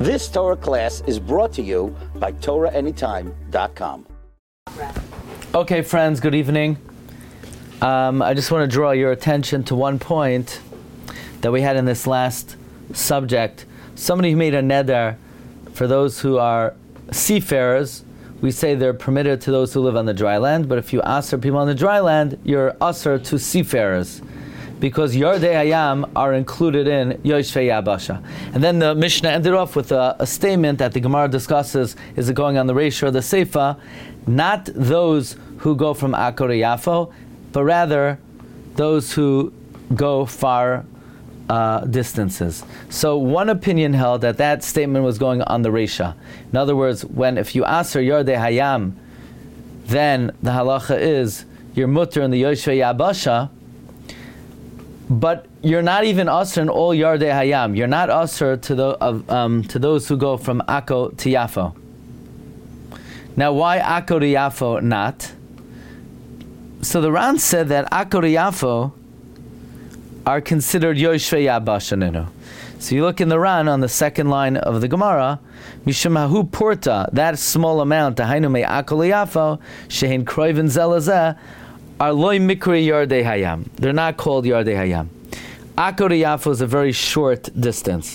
This Torah class is brought to you by TorahAnytime.com. Okay, friends, good evening. I just want to draw your attention to one point that we had in this last subject. Somebody who made a neder for those who are seafarers. We say they're permitted to those who live on the dry land, but if you aser people on the dry land, you're aser to seafarers, because Yardei Hayam are included in Yoshvei Yabasha. And then the Mishnah ended off with a statement that the Gemara discusses, is it going on the Reish or the Seifa, not those who go from Akko to Yafo, but rather those who go far distances. So one opinion held that statement was going on the Reisha. In other words, if you aser Yardei Hayam, then the halacha is you're mutter in the Yoshvei Yabasha, but you're not even aser in all Yardei Hayam. You're not aser to those who go from Akko to Yafo. Now, why Akko to Yafo not? So the Ran said that Akko to Yafo are considered Yoshvei Yabasha Ninu. So you look in the Ran on the second line of the Gemara, Mishamahu Porta, that small amount, Hainu me Akko Yafo, Shehin Kroivin Zelazeh, are Loi Mikri Yardei Hayam. They're not called Yardei Hayam. Akko to Yafo is a very short distance.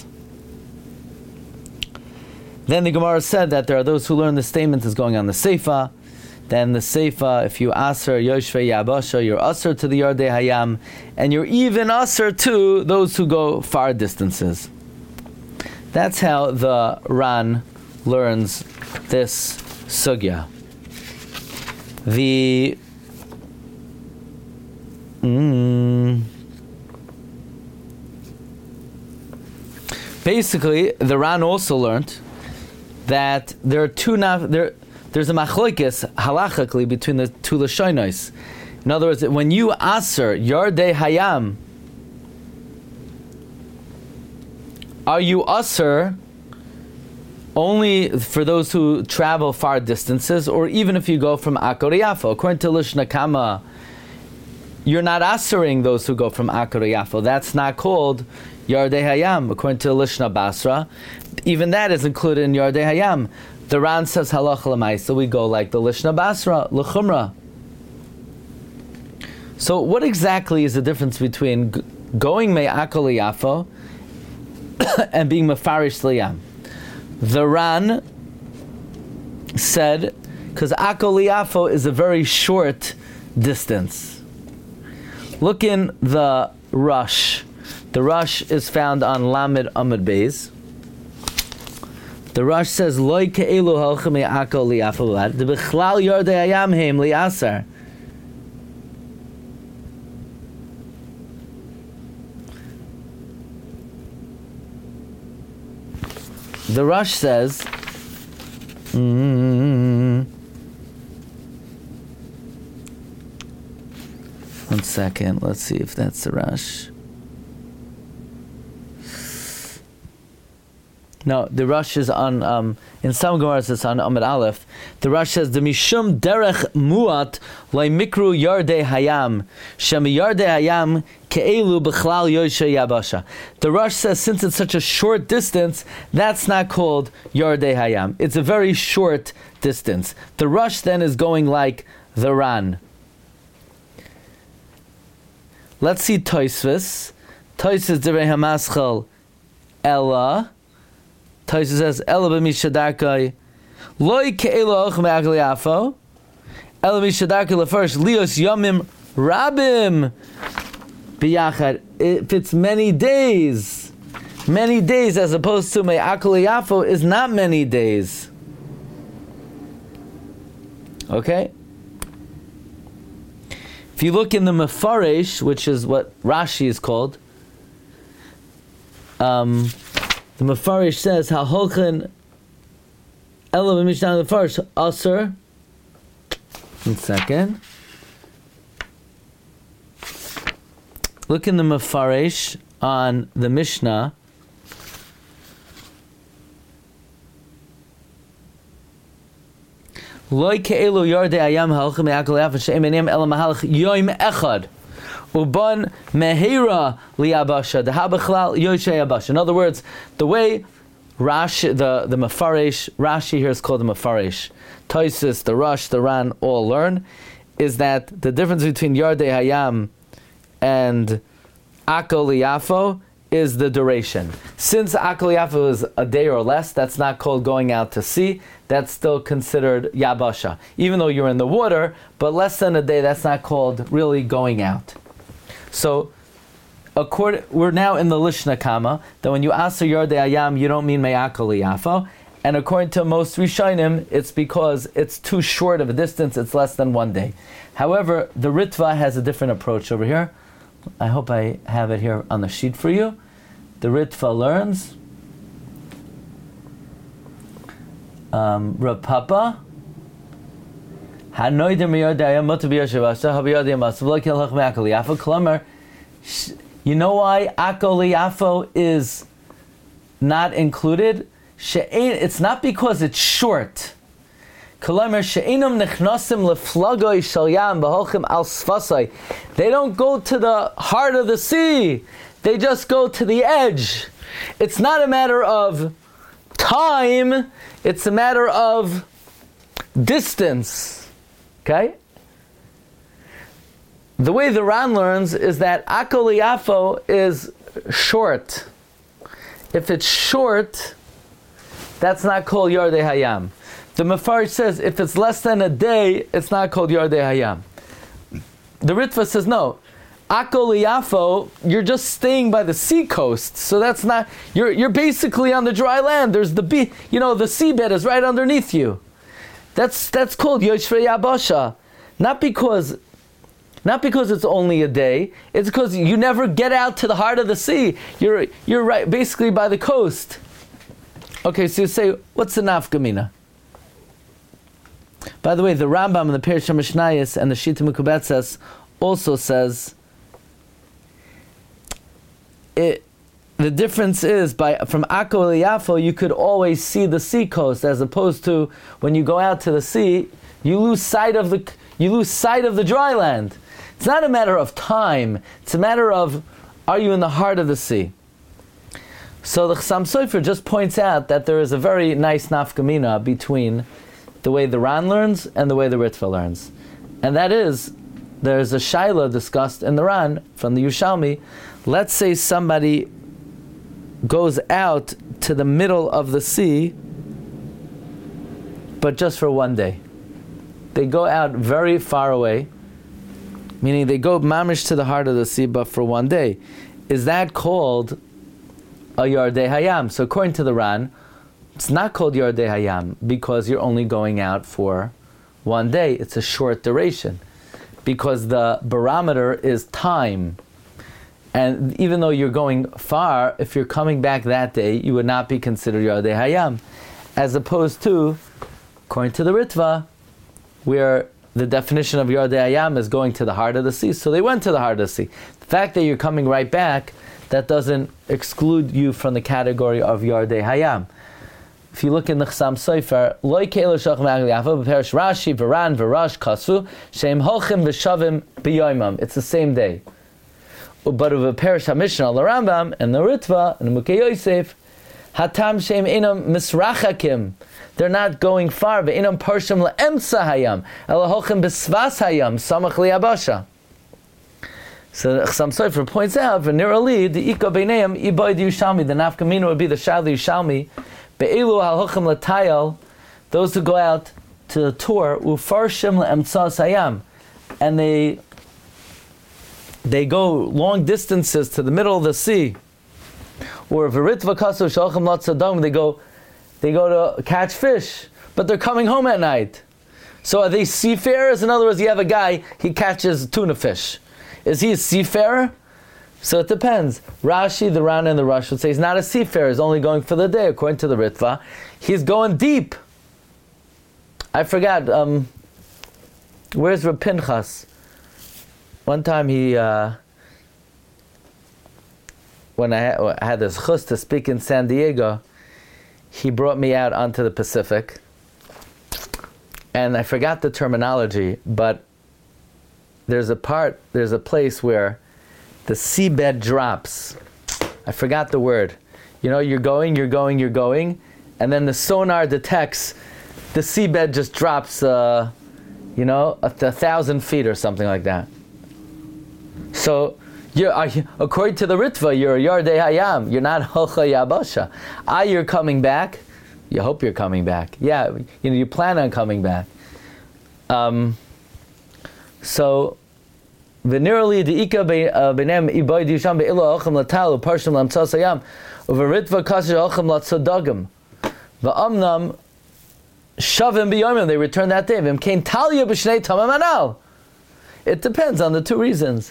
Then the Gemara said that there are those who learn the statement is going on the Seifa. Then the Seifa, if you aser Yoshvei Yabasha, you're aser to the Yardei Hayam, and you're even aser to those who go far distances. That's how the Ran learns this sugya. Basically, the Ran also learned that there are there's a machlokes halachically between the two lashonos. In other words, when you aser Yardei Hayam, are you aser only for those who travel far distances, or even if you go from Akko to Yafo? According to Lishna Kama, you're not asering those who go from Akko to Yafo. That's not called Yardei Hayam. According to Lishna Basra, even that is included in Yardei Hayam. The Ran says halacha l'maisa, we go like the Lishna Basra, l'chumra. So what exactly is the difference between going me'akol Yafo and being mefarish liyam? The Ran said, because Akko Yafo is a very short distance. Look in the Rush. The Rush is found on Lamed Amud Beis. The Rush says, "Loi ke'elu halcha me'akol liyafo b'lad, de b'chlal Yardei Hayam heim li'asar." The Rush says, one second, let's see if that's the Rush. No, the Rush is on, in some Gemaras it's on Amud Aleph. The Rush says, the Mishum derech muat lai mikru Yardei Hayam, shem Yardei Hayam ke'elu b'chlal Yoshvei Yabasha. The Rush says, since it's such a short distance, that's not called Yardei Hayam. It's a very short distance. The Rush then is going like the Ran. Let's see Tosfos. Tosfos Divrei HaMaschal Ella. Tosfos says, Ela b'mishadarkai Loi ke'elu halcha me'akol Yafo Ela b'mishadarkai lefarish lios yomim rabim b'yachad. If it's many days as opposed to me'akol Yafo is not many days. Okay? If you look in the Mefarish, which is what Rashi is called, the Mefarish says, "Ha'holchen ela b'mishnah Mefarish aser." 1 second. Look in the Mefarish on the Mishnah. Loi ke'elu yardei ayam halchem me'akol yafon she'em enem ela mahalach yoim echad uban mehira liyabasha deha bechlal yoshei yabasha. In other words, the way Rashi, the Mefarish, Rashi here is called the Mefarish. Toisus, the Rosh, the Ran all learn is that the difference between Yardei Hayam and Akol Yafo is the duration. Since Akol Yafo is a day or less, that's not called going out to sea. That's still considered Yabasha. Even though you're in the water, but less than a day, that's not called really going out. So, we're now in the Lishna Kama, that when you ask Yardei Hayam, you don't mean Me'akol Yafo. And according to most Rishonim, it's because it's too short of a distance, it's less than 1 day. However, the Ritva has a different approach over here. I hope I have it here on the sheet for you. The Ritva learns, Rav Papa, you know why Akol Yafo is not included? It's not because it's short. They don't go to the heart of the sea. They just go to the edge. It's not a matter of time. It's a matter of distance. Okay? The way the Ran learns is that Akol Yafo is short. If it's short, that's not called Yardei Hayam. The Mefarish says if it's less than a day, it's not called Yardei Hayam. The Ritva says no. Akol Yafo, you're just staying by the sea coast, so that's not. You're basically on the dry land. There's the the seabed is right underneath you. That's called Yoshvei Yabasha, not because it's only a day. It's because you never get out to the heart of the sea. You're right, basically by the coast. Okay, so you say, what's the nafkamina? By the way, the Rambam and the Perush HaMishnayos and the Shita Mekubetzes also says the difference is from Akol Yafo you could always see the sea coast, as opposed to when you go out to the sea you lose sight of the dry land. It's not a matter of time; it's a matter of are you in the heart of the sea. So the Chassam Sofer just points out that there is a very nice nafkamina between the way the Ran learns and the way the Ritva learns. And that is, there's a shaila discussed in the Ran from the Yushalmi. Let's say somebody goes out to the middle of the sea, but just for 1 day. They go out very far away, meaning they go mamish to the heart of the sea, but for 1 day. Is that called a Yardei Hayam? So according to the Ran, it's not called Yardei Hayam because you're only going out for 1 day. It's a short duration because the barometer is time. And even though you're going far, if you're coming back that day, you would not be considered Yardei Hayam. As opposed to, according to the Ritva, where the definition of Yardei Hayam is going to the heart of the sea. So they went to the heart of the sea. The fact that you're coming right back, that doesn't exclude you from the category of Yardei Hayam. If you look in the Chassam Sofer, Loi Keilo Shach Ma'agli Yafo, B'Perish Rashi, V'Ran, V'Rosh, Kasvu, Shem Holchim V'Shavim B'Yoimam. It's the same day. But of B'Perish HaMishnah, the Rambam, and the Ritva, and the Mukei Yosef, Hatam Shem Einam Misrachakim. They're not going far. V'Einam Parshim Le'emsa Hayam, Ela Holchim B'Svas Hayam, Samach Li'Yabasha. So Chassam Sofer points out, V'Nirali, the Ika B'Neim, Iboid Yushalmi, the Nafkamina would be the Shali Yushalmi, Be'elu ha'hochim l'tayel, those who go out to the tour, ufarshim le'emtzas hayam, and they go long distances to the middle of the sea, or v'ritva kasu shalchim latzadam, they go to catch fish, but they're coming home at night. So are they seafarers? In other words, you have a guy, he catches tuna fish. Is he a seafarer? So it depends. Rashi, the Ran, and the Rosh would say he's not a seafarer, he's only going for the day, according to the Ritva. He's going deep. I forgot, where's Reb Pinchas? One time when I had this chus to speak in San Diego, he brought me out onto the Pacific. And I forgot the terminology, but there's a place where the seabed drops. I forgot the word. you're going, and then the sonar detects the seabed just drops, 1,000 feet or something like that. So, according to the Ritva, you're Yardei Hayam. You're not Hocha Yabasha. You're coming back. You hope you're coming back. Yeah, you plan on coming back. So, Venerally the Ika benem Iboy Disham Be'ilo Ocham Latalu Parsham Lamtzas Hayam Uveritva Kasher Ocham Latzodagam Va'amnam Shavim B'yomim. They returned that day. V'im Kain Talia B'shnei Tamam Anal. It depends on the two reasons.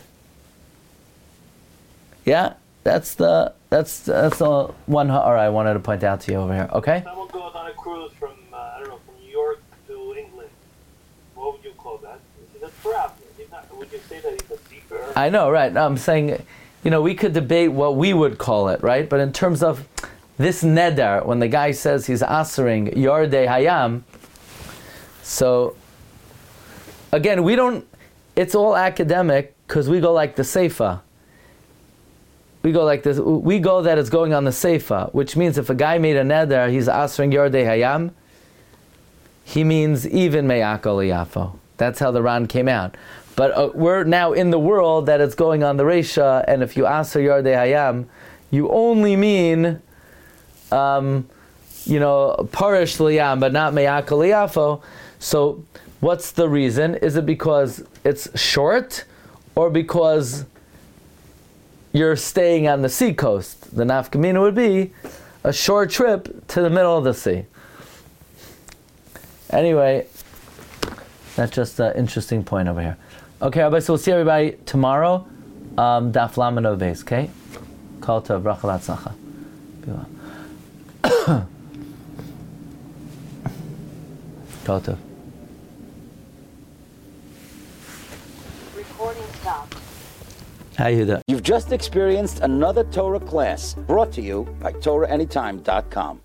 Yeah, that's the one ha'ara I wanted to point out to you over here. Okay. Someone goes on a cruise from from New York to England. What would you call that? He's a traveler. Would you say that he's a seafarer? I know, right? No, I'm saying, we could debate what we would call it, right? But in terms of this neder, when the guy says he's asering Yardei Hayam, so again, it's all academic because we go like the Seifa. We go like this. We go that it's going on the Seifa, which means if a guy made a neder, he's asering Yardei Hayam, he means even Me'akol Yafo. That's how the Ran came out. But we're now in the world that it's going on the Reisha, and if you aser Yardei Hayam, you only mean, Parish Liyam, but not Me'akol Yafo. So what's the reason? Is it because it's short, or because you're staying on the sea coast? The nafkamina would be a short trip to the middle of the sea. Anyway, that's just an interesting point over here. Okay, Rabbi, so we'll see everybody tomorrow. Daf Lamed Beis, okay? Kol tov, bracha l'hatzlacha. Kol tov. Recording stopped. How you doing? You've just experienced another Torah class brought to you by TorahAnytime.com.